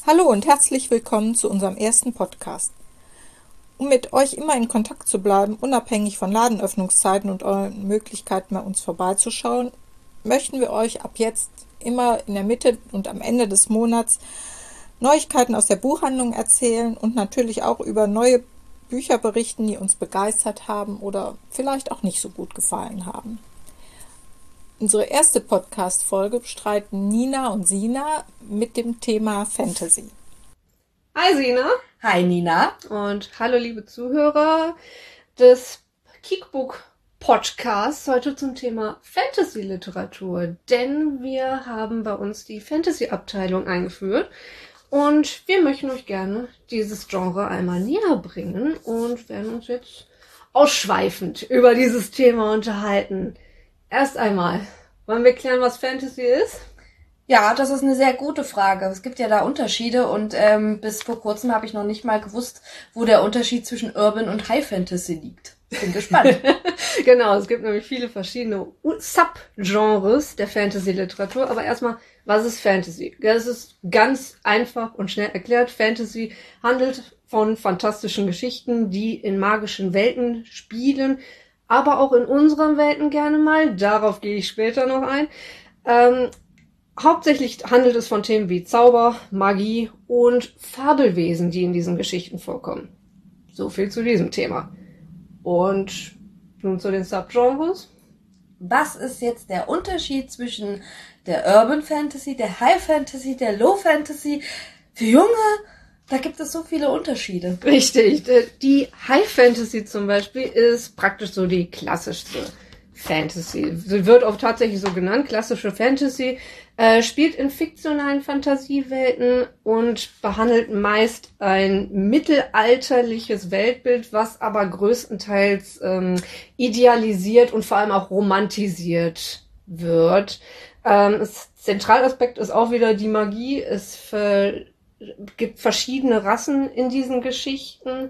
Hallo und herzlich willkommen zu unserem ersten Podcast. Um mit euch immer in Kontakt zu bleiben, unabhängig von Ladenöffnungszeiten und euren Möglichkeiten, bei uns vorbeizuschauen, möchten wir euch ab jetzt immer in der Mitte und am Ende des Monats Neuigkeiten aus der Buchhandlung erzählen und natürlich auch über neue Bücher berichten, die uns begeistert haben oder vielleicht auch nicht so gut gefallen haben. Unsere erste Podcast-Folge bestreiten Nina und Sina mit dem Thema Fantasy. Hi Sina. Hi Nina. Und hallo liebe Zuhörer des Kickbook Podcasts, heute zum Thema Fantasy-Literatur. Denn wir haben bei uns die Fantasy-Abteilung eingeführt und wir möchten euch gerne dieses Genre einmal näher bringen und werden uns jetzt ausschweifend über dieses Thema unterhalten. Erst einmal, wollen wir klären, was Fantasy ist? Ja, das ist eine sehr gute Frage. Es gibt ja da Unterschiede und bis vor kurzem habe ich noch nicht mal gewusst, wo der Unterschied zwischen Urban und High Fantasy liegt. Bin gespannt. Genau, es gibt nämlich viele verschiedene Subgenres der Fantasy-Literatur. Aber erstmal, was ist Fantasy? Das ist ganz einfach und schnell erklärt. Fantasy handelt von fantastischen Geschichten, die in magischen Welten spielen, aber auch in unseren Welten gerne mal. Darauf gehe ich später noch ein. Hauptsächlich handelt es von Themen wie Zauber, Magie und Fabelwesen, die in diesen Geschichten vorkommen. So viel zu diesem Thema. Und nun zu den Subgenres. Was ist jetzt der Unterschied zwischen der Urban Fantasy, der High Fantasy, der Low Fantasy? Für Junge, da gibt es so viele Unterschiede. Richtig. Die High Fantasy zum Beispiel ist praktisch so die klassischste Fantasy. Sie wird auch tatsächlich so genannt, klassische Fantasy, spielt in fiktionalen Fantasiewelten und behandelt meist ein mittelalterliches Weltbild, was aber größtenteils idealisiert und vor allem auch romantisiert wird. Zentralaspekt ist auch wieder die Magie. Es gibt verschiedene Rassen in diesen Geschichten.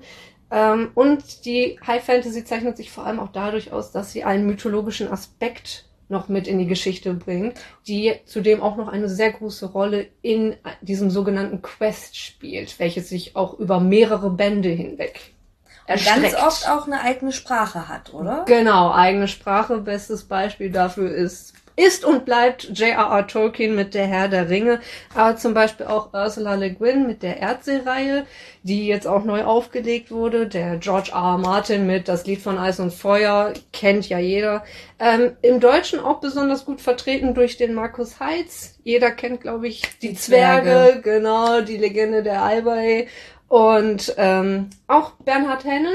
Und die High Fantasy zeichnet sich vor allem auch dadurch aus, dass sie einen mythologischen Aspekt noch mit in die Geschichte bringt, die zudem auch noch eine sehr große Rolle in diesem sogenannten Quest spielt, welches sich auch über mehrere Bände hinweg erstreckt. Und ganz oft auch eine eigene Sprache hat, oder? Genau, eigene Sprache. Bestes Beispiel dafür ist und bleibt J.R.R. Tolkien mit der Herr der Ringe, aber zum Beispiel auch Ursula Le Guin mit der Erdsee-Reihe, die jetzt auch neu aufgelegt wurde. Der George R.R. Martin mit Das Lied von Eis und Feuer, kennt ja jeder. Im Deutschen auch besonders gut vertreten durch den Markus Heitz. Jeder kennt, glaube ich, die Zwerge, genau, die Legende der Albai. Und auch Bernhard Hennen.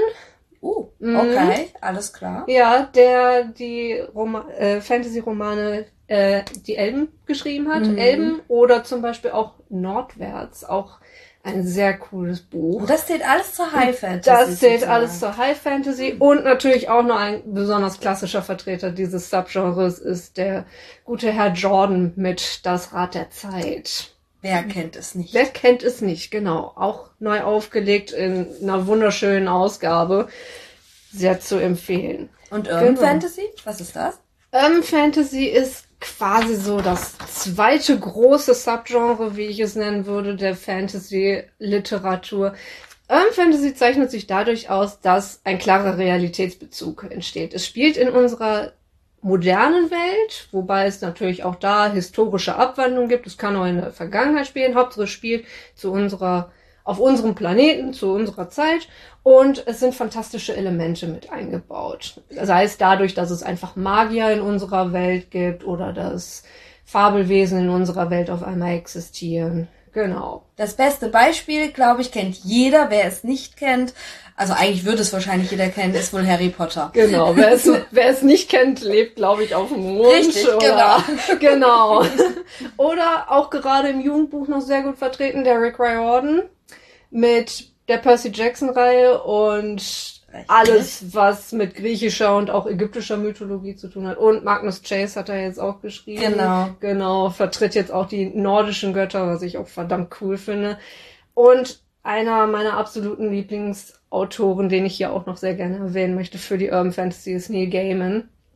Okay, alles klar. Ja, der die Fantasy-Romane Die Elben geschrieben hat. Elben oder zum Beispiel auch Nordwärts, auch ein sehr cooles Buch. Und das zählt alles zur High Fantasy. Das zählt alles zur High Fantasy und natürlich auch noch ein besonders klassischer Vertreter dieses Subgenres ist der gute Herr Jordan mit Das Rad der Zeit. Wer kennt es nicht? Wer kennt es nicht, genau. Auch neu aufgelegt in einer wunderschönen Ausgabe. Sehr zu empfehlen. Und Urban Fantasy? Was ist das? Urban Fantasy ist quasi so das zweite große Subgenre, wie ich es nennen würde, der Fantasy-Literatur. Urban Fantasy zeichnet sich dadurch aus, dass ein klarer Realitätsbezug entsteht. Es spielt in unserer modernen Welt, wobei es natürlich auch da historische Abwandlungen gibt. Es kann auch in der Vergangenheit spielen. Hauptsache es spielt auf unserem Planeten, zu unserer Zeit. Und es sind fantastische Elemente mit eingebaut. Sei es dadurch, dass es einfach Magier in unserer Welt gibt oder dass Fabelwesen in unserer Welt auf einmal existieren. Genau. Das beste Beispiel, glaube ich, kennt jeder. Wer es nicht kennt, also eigentlich würde es wahrscheinlich jeder kennen, ist wohl Harry Potter. Genau, wer es nicht kennt, lebt, glaube ich, auf dem Mond. Richtig, oder, genau. Oder auch gerade im Jugendbuch noch sehr gut vertreten, der Rick Riordan mit der Percy Jackson-Reihe und alles, was mit griechischer und auch ägyptischer Mythologie zu tun hat. Und Magnus Chase hat er jetzt auch geschrieben. Genau, vertritt jetzt auch die nordischen Götter, was ich auch verdammt cool finde. Und einer meiner absoluten Lieblingsautoren, den ich hier auch noch sehr gerne erwähnen möchte für die Urban Fantasy, ist Neil Gaiman.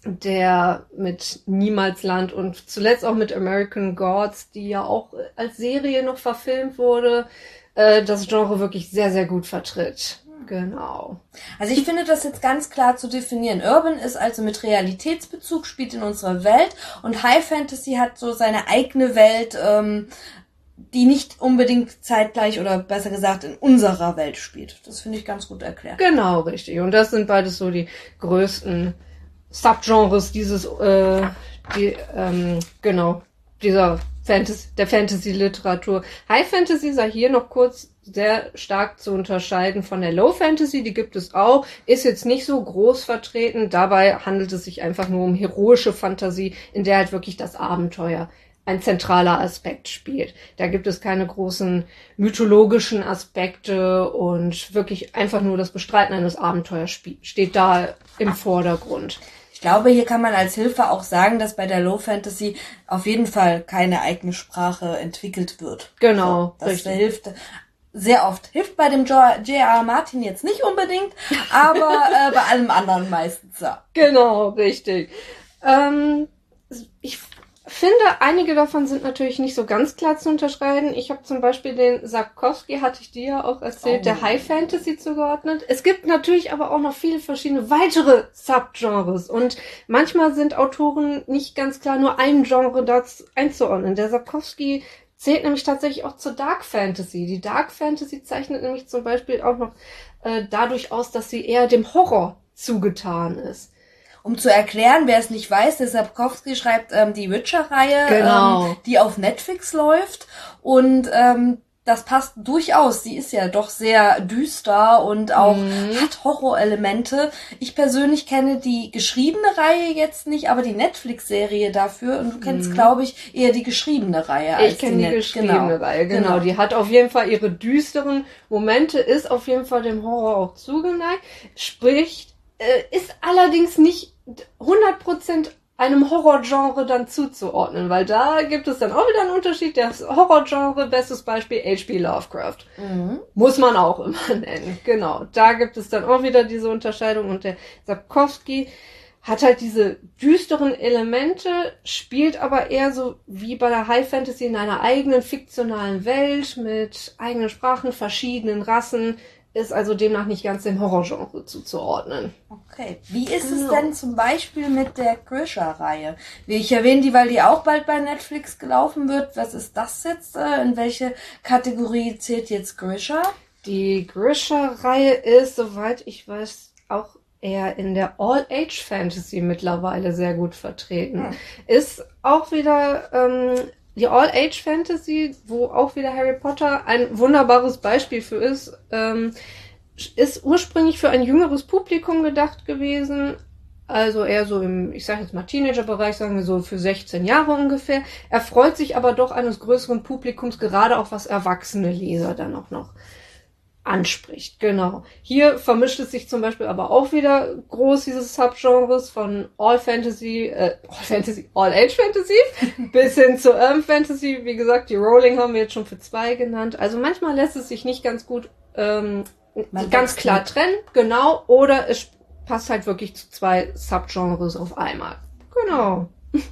der mit Niemalsland und zuletzt auch mit American Gods, die ja auch als Serie noch verfilmt wurde, das Genre wirklich sehr, sehr gut vertritt. Genau. Also ich finde das jetzt ganz klar zu definieren. Urban ist also mit Realitätsbezug, spielt in unserer Welt, und High Fantasy hat so seine eigene Welt, die nicht unbedingt zeitgleich oder besser gesagt in unserer Welt spielt. Das finde ich ganz gut erklärt. Genau, richtig. Und das sind beides so die größten Subgenres dieser der Fantasy-Literatur. High Fantasy sei hier noch kurz sehr stark zu unterscheiden von der Low Fantasy, die gibt es auch, ist jetzt nicht so groß vertreten, dabei handelt es sich einfach nur um heroische Fantasie, in der halt wirklich das Abenteuer ein zentraler Aspekt spielt. Da gibt es keine großen mythologischen Aspekte und wirklich einfach nur das Bestreiten eines Abenteuers steht da im Vordergrund. Ich glaube, hier kann man als Hilfe auch sagen, dass bei der Low Fantasy auf jeden Fall keine eigene Sprache entwickelt wird. Genau, so, das hilft sehr oft. Hilft bei dem J.R.R. Martin jetzt nicht unbedingt, aber bei allem anderen meistens, ja. Genau, richtig. Ich finde, einige davon sind natürlich nicht so ganz klar zu unterscheiden. Ich habe zum Beispiel den Sapkowski, hatte ich dir ja auch erzählt, der High Fantasy zugeordnet. Es gibt natürlich aber auch noch viele verschiedene weitere Subgenres und manchmal sind Autoren nicht ganz klar nur ein Genre dazu einzuordnen. Der Sapkowski zählt nämlich tatsächlich auch zur Dark Fantasy. Die Dark Fantasy zeichnet nämlich zum Beispiel auch noch dadurch aus, dass sie eher dem Horror zugetan ist. Um zu erklären, wer es nicht weiß, der Sapkowski schreibt die Witcher-Reihe, genau, die auf Netflix läuft, und das passt durchaus. Die ist ja doch sehr düster und auch hat Horrorelemente. Ich persönlich kenne die geschriebene Reihe jetzt nicht, aber die Netflix-Serie dafür, und du kennst, glaube ich, eher die geschriebene Reihe als ich kenne die geschriebene Reihe, genau. Die hat auf jeden Fall ihre düsteren Momente, ist auf jeden Fall dem Horror auch zugeneigt, ist allerdings nicht 100% einem Horrorgenre dann zuzuordnen, weil da gibt es dann auch wieder einen Unterschied. Das Horrorgenre, bestes Beispiel H.P. Lovecraft. Muss man auch immer nennen. Genau, da gibt es dann auch wieder diese Unterscheidung, und der Sapkowski hat halt diese düsteren Elemente, spielt aber eher so wie bei der High Fantasy in einer eigenen fiktionalen Welt mit eigenen Sprachen, verschiedenen Rassen, ist also demnach nicht ganz dem Horrorgenre zuzuordnen. Okay. Wie ist es denn zum Beispiel mit der Grisha-Reihe? Ich erwähne die, weil die auch bald bei Netflix gelaufen wird. Was ist das jetzt? In welche Kategorie zählt jetzt Grisha? Die Grisha-Reihe ist, soweit ich weiß, auch eher in der All-Age-Fantasy mittlerweile sehr gut vertreten. Ist auch wieder die All-Age-Fantasy, wo auch wieder Harry Potter ein wunderbares Beispiel für ist ursprünglich für ein jüngeres Publikum gedacht gewesen, also eher so im, ich sage jetzt mal Teenager-Bereich, sagen wir so für 16 Jahre ungefähr, erfreut sich aber doch eines größeren Publikums, gerade auch was erwachsene Leser dann auch noch anspricht. Genau. Hier vermischt es sich zum Beispiel aber auch wieder groß dieses Subgenres von All-Age Fantasy bis hin zu Urban Fantasy. Wie gesagt, die Rowling haben wir jetzt schon für 2 genannt. Also manchmal lässt es sich nicht ganz gut ganz klar trennen, genau, oder es passt halt wirklich zu 2 Subgenres auf einmal. Genau.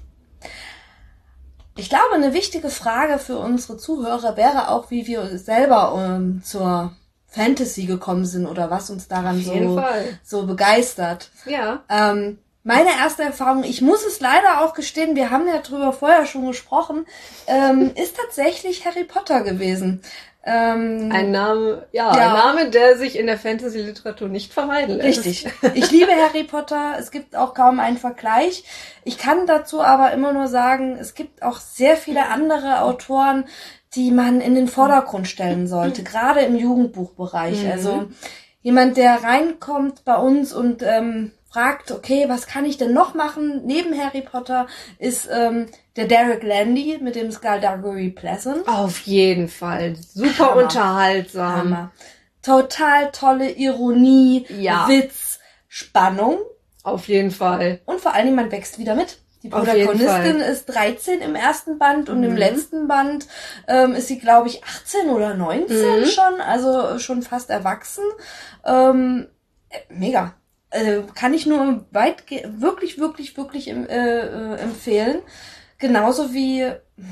Ich glaube, eine wichtige Frage für unsere Zuhörer wäre auch, wie wir selber zur Fantasy gekommen sind oder was uns daran so begeistert. Ja. Meine erste Erfahrung, ich muss es leider auch gestehen, wir haben ja drüber vorher schon gesprochen, ist tatsächlich Harry Potter gewesen. Ein Name, ein Name, der sich in der Fantasy-Literatur nicht vermeiden lässt. Richtig. Ich liebe Harry Potter. Es gibt auch kaum einen Vergleich. Ich kann dazu aber immer nur sagen, es gibt auch sehr viele andere Autoren, die man in den Vordergrund stellen sollte, gerade im Jugendbuchbereich. Also jemand, der reinkommt bei uns und fragt, okay, was kann ich denn noch machen neben Harry Potter, ist der Derek Landy mit dem Skullduggery Pleasant. Auf jeden Fall. Super Hammer. Unterhaltsam. Hammer. Total tolle Ironie, Witz, Spannung. Auf jeden Fall. Und vor allen Dingen, man wächst wieder mit. Die Protagonistin ist 13 im ersten Band und im letzten Band ist sie, glaube ich, 18 oder 19 schon, also schon fast erwachsen. Mega. Kann ich nur wirklich, wirklich, wirklich empfehlen. Genauso wie,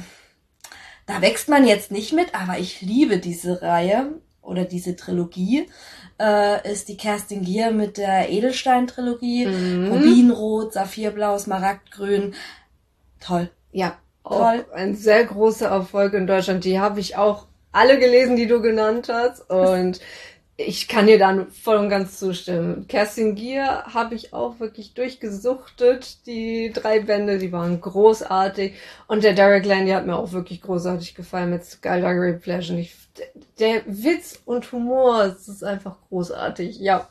da wächst man jetzt nicht mit, aber ich liebe diese Reihe oder diese Trilogie, ist die Kerstin Gier mit der Edelstein-Trilogie. Rubinrot, Saphirblau, Smaragdgrün. Toll. Ja, Toll. auch ein sehr großer Erfolg in Deutschland. Die habe ich auch alle gelesen, die du genannt hast. Und ich kann dir da voll und ganz zustimmen. Kerstin Gier habe ich auch wirklich durchgesuchtet. Die 3 Bände, die waren großartig. Und der Derek Landy hat mir auch wirklich großartig gefallen mit Skylargery Pleasure. Der Witz und Humor, es ist einfach großartig, ja.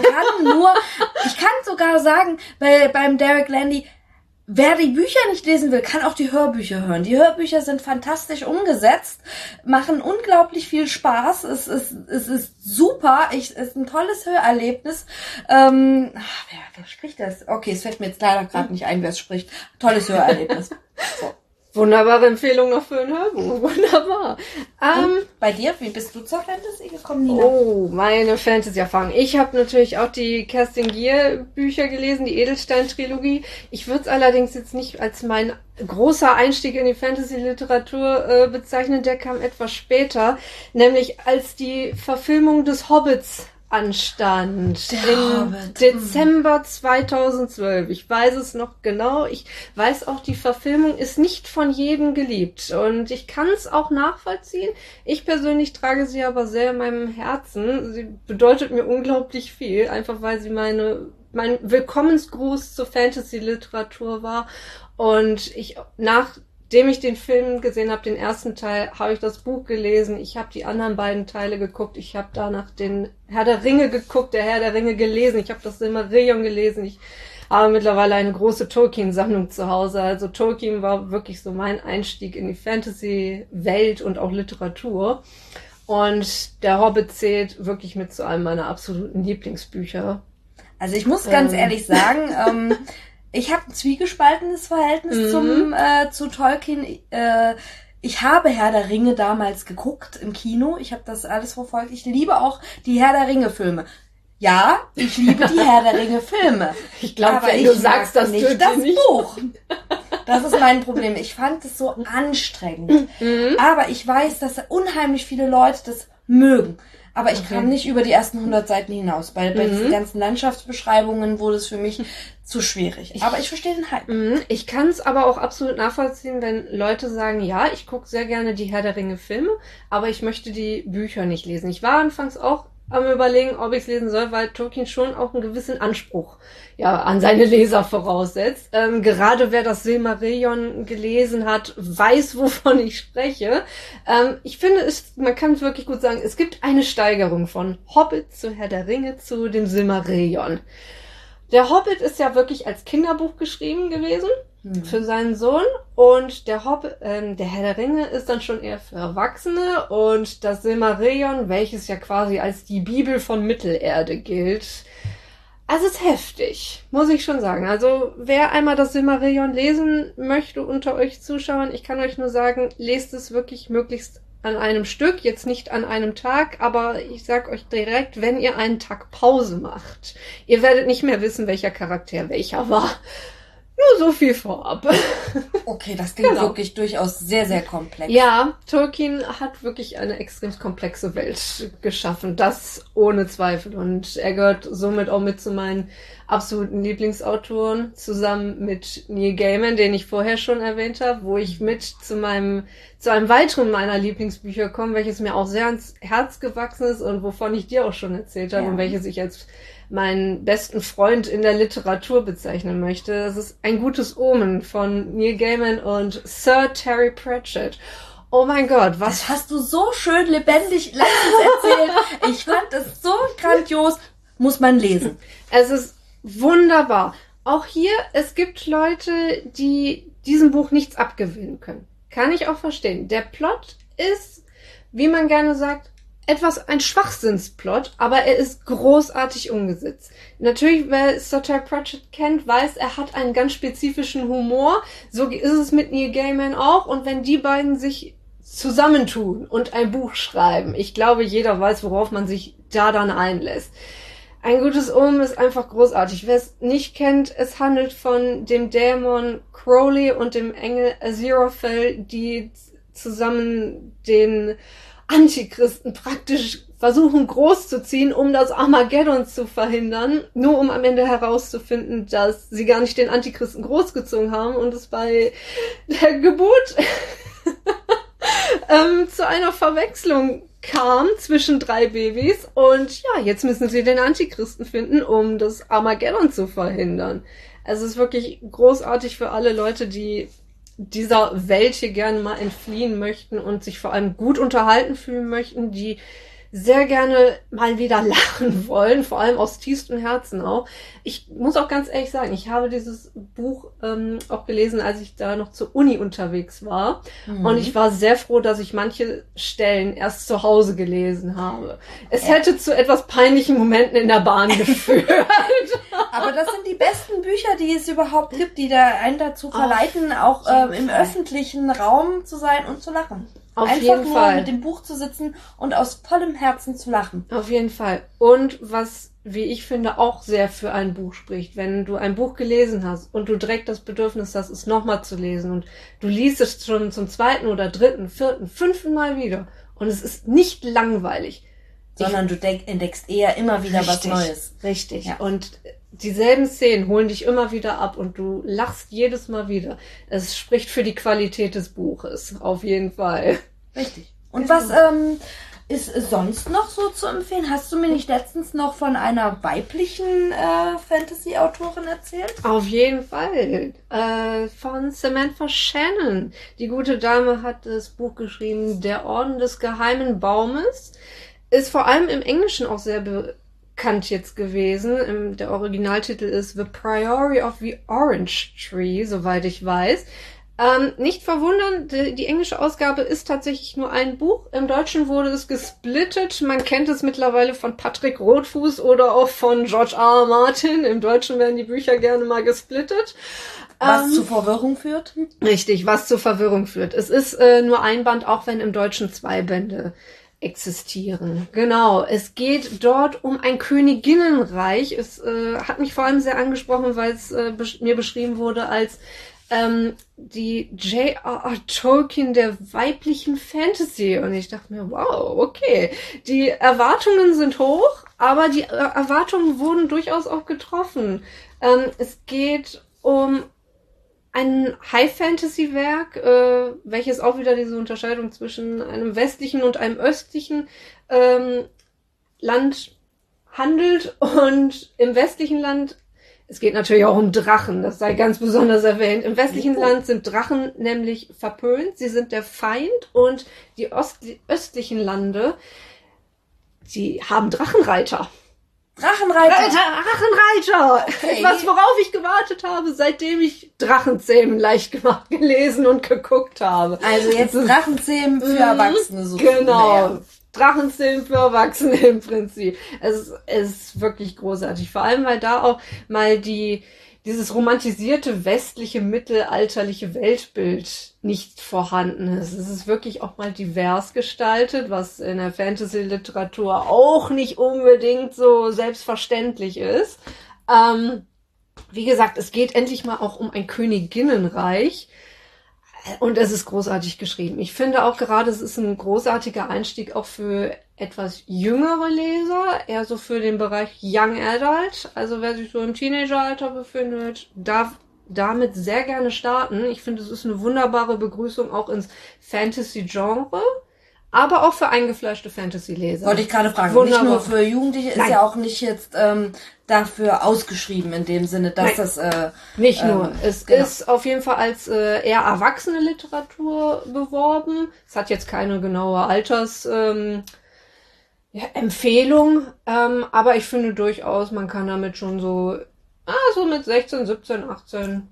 Ich kann sogar sagen, beim Derek Landy, wer die Bücher nicht lesen will, kann auch die Hörbücher hören. Die Hörbücher sind fantastisch umgesetzt, machen unglaublich viel Spaß. Es ist super. Es ist ein tolles Hörerlebnis. Wer spricht das? Okay, es fällt mir jetzt leider gerade nicht ein, wer es spricht. Tolles Hörerlebnis. So. Wunderbare Empfehlung noch für ein Hörbuch. Wunderbar. Bei dir, wie bist du zur Fantasy gekommen, Nina? Oh, meine Fantasy-Erfahrung. Ich habe natürlich auch die Kerstin Gier Bücher gelesen, die Edelstein-Trilogie. Ich würde es allerdings jetzt nicht als mein großer Einstieg in die Fantasy-Literatur bezeichnen. Der kam etwas später, nämlich als die Verfilmung des Hobbits anstand. Im Dezember 2012. Ich weiß es noch genau. Ich weiß auch, die Verfilmung ist nicht von jedem geliebt. Und ich kann es auch nachvollziehen. Ich persönlich trage sie aber sehr in meinem Herzen. Sie bedeutet mir unglaublich viel. Einfach weil sie mein Willkommensgruß zur Fantasy-Literatur war. Und nachdem ich den Film gesehen habe, den ersten Teil, habe ich das Buch gelesen. Ich habe die anderen beiden Teile geguckt. Ich habe danach den Herr der Ringe geguckt, der Herr der Ringe gelesen. Ich habe das Silmarillion gelesen. Ich habe mittlerweile eine große Tolkien-Sammlung zu Hause. Also Tolkien war wirklich so mein Einstieg in die Fantasy-Welt und auch Literatur. Und der Hobbit zählt wirklich mit zu einem meiner absoluten Lieblingsbücher. Also ich muss ganz ehrlich sagen, ich habe ein zwiegespaltenes Verhältnis zu Tolkien. Ich habe Herr der Ringe damals geguckt im Kino. Ich habe das alles verfolgt. Ich liebe auch die Herr der Ringe Filme. Ja, ich liebe die Herr der Ringe Filme. Ich glaube, wenn du sagst, das nicht das Buch. Das ist mein Problem. Ich fand es so anstrengend. Aber ich weiß, dass unheimlich viele Leute das mögen. Aber ich kam nicht über die ersten 100 Seiten hinaus. Bei diesen ganzen Landschaftsbeschreibungen wurde es für mich zu schwierig. Aber ich verstehe den Hype. Ich kann es aber auch absolut nachvollziehen, wenn Leute sagen, ja, ich gucke sehr gerne die Herr der Ringe Filme, aber ich möchte die Bücher nicht lesen. Ich war anfangs auch am Überlegen, ob ich es lesen soll, weil Tolkien schon auch einen gewissen Anspruch an seine Leser voraussetzt. Gerade wer das Silmarillion gelesen hat, weiß, wovon ich spreche. Ich finde, man kann es wirklich gut sagen, es gibt eine Steigerung von Hobbit zu Herr der Ringe zu dem Silmarillion. Der Hobbit ist ja wirklich als Kinderbuch geschrieben gewesen für seinen Sohn und der Herr der Ringe ist dann schon eher für Erwachsene und das Silmarillion, welches ja quasi als die Bibel von Mittelerde gilt, also es ist heftig, muss ich schon sagen. Also wer einmal das Silmarillion lesen möchte unter euch Zuschauern, ich kann euch nur sagen, lest es wirklich möglichst an einem Stück, jetzt nicht an einem Tag, aber ich sag euch direkt, wenn ihr einen Tag Pause macht, ihr werdet nicht mehr wissen, welcher Charakter welcher war. Nur so viel vorab. Okay, das klingt wirklich durchaus sehr, sehr komplex. Ja, Tolkien hat wirklich eine extrem komplexe Welt geschaffen. Das ohne Zweifel. Und er gehört somit auch mit zu meinen absoluten Lieblingsautoren, zusammen mit Neil Gaiman, den ich vorher schon erwähnt habe, wo ich mit zu einem weiteren meiner Lieblingsbücher komme, welches mir auch sehr ans Herz gewachsen ist und wovon ich dir auch schon erzählt habe und welches ich als meinen besten Freund in der Literatur bezeichnen möchte. Das ist Ein gutes Omen von Neil Gaiman und Sir Terry Pratchett. Oh mein Gott, was... Das hast du so schön lebendig letztens erzählt. Ich fand es so grandios. Muss man lesen. Es ist wunderbar. Auch hier, es gibt Leute, die diesem Buch nichts abgewinnen können. Kann ich auch verstehen. Der Plot ist, wie man gerne sagt, ein Schwachsinnsplot, aber er ist großartig umgesetzt. Natürlich, wer Sir Terry Pratchett kennt, weiß, er hat einen ganz spezifischen Humor. So ist es mit Neil Gaiman auch. Und wenn die beiden sich zusammentun und ein Buch schreiben, ich glaube, jeder weiß, worauf man sich da dann einlässt. Ein gutes Omen ist einfach großartig. Wer es nicht kennt, es handelt von dem Dämon Crowley und dem Engel Aziraphale, die zusammen den Antichristen praktisch versuchen großzuziehen, um das Armageddon zu verhindern, nur um am Ende herauszufinden, dass sie gar nicht den Antichristen großgezogen haben und es bei der Geburt zu einer Verwechslung kam zwischen 3 Babys und ja, jetzt müssen sie den Antichristen finden, um das Armageddon zu verhindern. Also es ist wirklich großartig für alle Leute, die dieser Welt hier gerne mal entfliehen möchten und sich vor allem gut unterhalten fühlen möchten, die sehr gerne mal wieder lachen wollen, vor allem aus tiefstem Herzen auch. Ich muss auch ganz ehrlich sagen, ich habe dieses Buch auch gelesen, als ich da noch zur Uni unterwegs war. Und ich war sehr froh, dass ich manche Stellen erst zu Hause gelesen habe. Es hätte zu etwas peinlichen Momenten in der Bahn geführt. Aber das sind die besten Bücher, die es überhaupt gibt, die da einen dazu verleiten, auch im öffentlichen Raum zu sein und zu lachen. Auf jeden nur Fall. Mit dem Buch zu sitzen und aus vollem Herzen zu lachen. Auf jeden Fall. Und was, wie ich finde, auch sehr für ein Buch spricht, wenn du ein Buch gelesen hast und du direkt das Bedürfnis hast, es nochmal zu lesen und du liest es schon zum 2. oder 3., 4., 5. Mal wieder und es ist nicht langweilig. Sondern du entdeckst eher immer wieder was Neues. Richtig. Ja. Und dieselben Szenen holen dich immer wieder ab und du lachst jedes Mal wieder. Es spricht für die Qualität des Buches. Auf jeden Fall. Richtig. Und was ist sonst noch so zu empfehlen? Hast du mir nicht letztens noch von einer weiblichen Fantasy-Autorin erzählt? Auf jeden Fall. Von Samantha Shannon. Die gute Dame hat das Buch geschrieben, Der Orden des geheimen Baumes. Ist vor allem im Englischen auch sehr bekannt jetzt gewesen. Der Originaltitel ist The Priory of the Orange Tree, soweit ich weiß. Nicht verwundern, die englische Ausgabe ist tatsächlich nur ein Buch. Im Deutschen wurde es gesplittet. Man kennt es mittlerweile von Patrick Rothfuss oder auch von George R. R. Martin. Im Deutschen werden die Bücher gerne mal gesplittet. Was zu Verwirrung führt? Richtig, was zu Verwirrung führt. Es ist nur ein Band, auch wenn im Deutschen 2 Bände existieren. Genau, es geht dort um ein Königinnenreich. Es hat mich vor allem sehr angesprochen, weil es mir beschrieben wurde als die J.R.R. Tolkien der weiblichen Fantasy. Und ich dachte mir, wow, okay. Die Erwartungen sind hoch, aber die Erwartungen wurden durchaus auch getroffen. Es geht um ein High-Fantasy-Werk, welches auch wieder diese Unterscheidung zwischen einem westlichen und einem östlichen Land handelt. Und im westlichen Land, es geht natürlich auch um Drachen, das sei ganz besonders erwähnt. Im westlichen Land sind Drachen nämlich verpönt, sie sind der Feind und die östlichen Lande, die haben Drachenreiter. Drachenreiter! Okay. Etwas, worauf ich gewartet habe, seitdem ich Drachenzähmen leicht gemacht gelesen und geguckt habe. Also jetzt Drachenzähmen für Erwachsene sozusagen. Genau. Drachenzähmen für Erwachsene im Prinzip. Es ist wirklich großartig. Vor allem, weil da auch mal dieses romantisierte westliche mittelalterliche Weltbild nicht vorhanden ist. Es ist wirklich auch mal divers gestaltet, was in der Fantasy-Literatur auch nicht unbedingt so selbstverständlich ist. Wie gesagt, es geht endlich mal auch um ein Königinnenreich. Und es ist großartig geschrieben. Ich finde auch gerade, es ist ein großartiger Einstieg auch für etwas jüngere Leser, eher so für den Bereich Young Adult. Also wer sich so im Teenageralter befindet, darf damit sehr gerne starten. Ich finde, es ist eine wunderbare Begrüßung auch ins Fantasy-Genre, aber auch für eingefleischte Fantasy-Leser. Wollte ich gerade fragen. Wunderbar. Nicht nur für Jugendliche, ist ja auch nicht jetzt dafür ausgeschrieben in dem Sinne, dass das nicht nur. Es genau. ist auf jeden Fall als eher erwachsene Literatur beworben. Es hat jetzt keine genaue Empfehlung, aber ich finde durchaus, man kann damit schon so mit 16, 17, 18.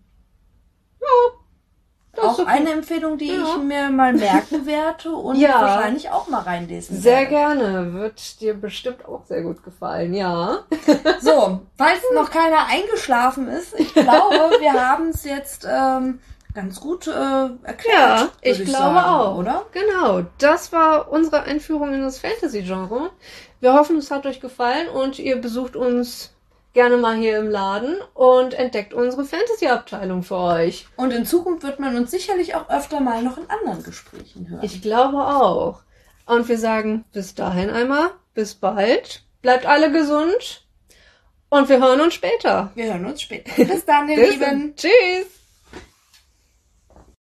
Auch eine Empfehlung, die ich mir mal merken werde und wahrscheinlich auch mal reinlesen Sehr werde. gerne. Wird dir bestimmt auch sehr gut gefallen, ja. So, falls noch keiner eingeschlafen ist, ich glaube, wir haben es jetzt ganz gut erklärt. Ja, ich glaube sagen, auch. Oder? Genau, das war unsere Einführung in das Fantasy-Genre. Wir hoffen, es hat euch gefallen und ihr besucht uns gerne mal hier im Laden und entdeckt unsere Fantasy-Abteilung für euch. Und in Zukunft wird man uns sicherlich auch öfter mal noch in anderen Gesprächen hören. Ich glaube auch. Und wir sagen bis dahin einmal, bis bald, bleibt alle gesund und wir hören uns später. Wir hören uns später. Bis dann, ihr Bis Lieben. dann. Tschüss.